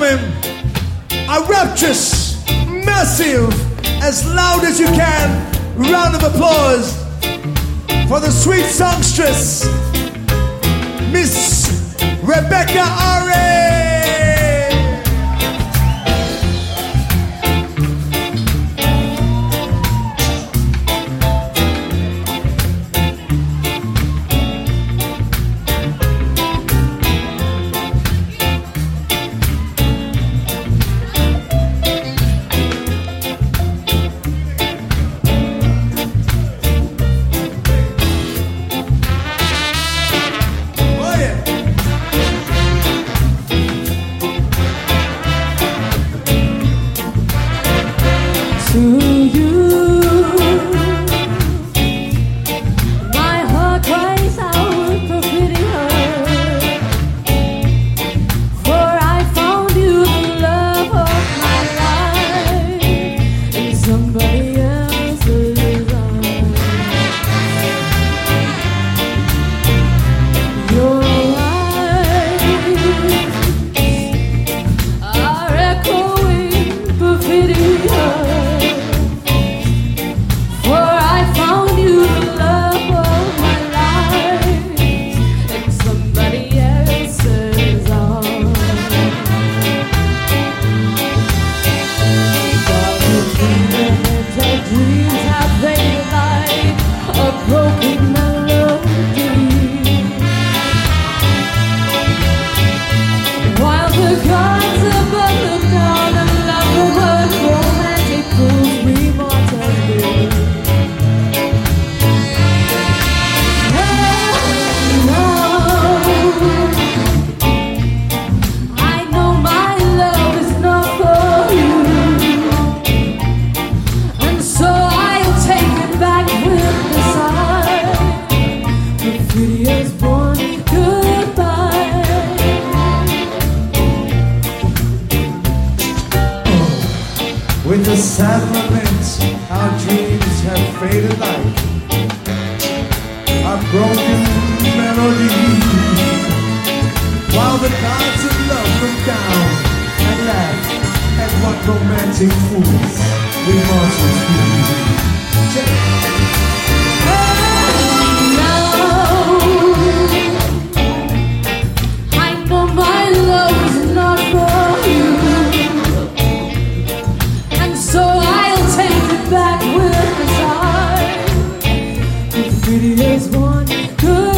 gentlemen, a rapturous, massive, as loud as you can, round of applause for the sweet songstress, Miss Rebecca Ari. With the sad laments, our dreams have faded like a broken melody. While the gods of love look down and laugh at what romantic fools we mortals be. Prettiest one could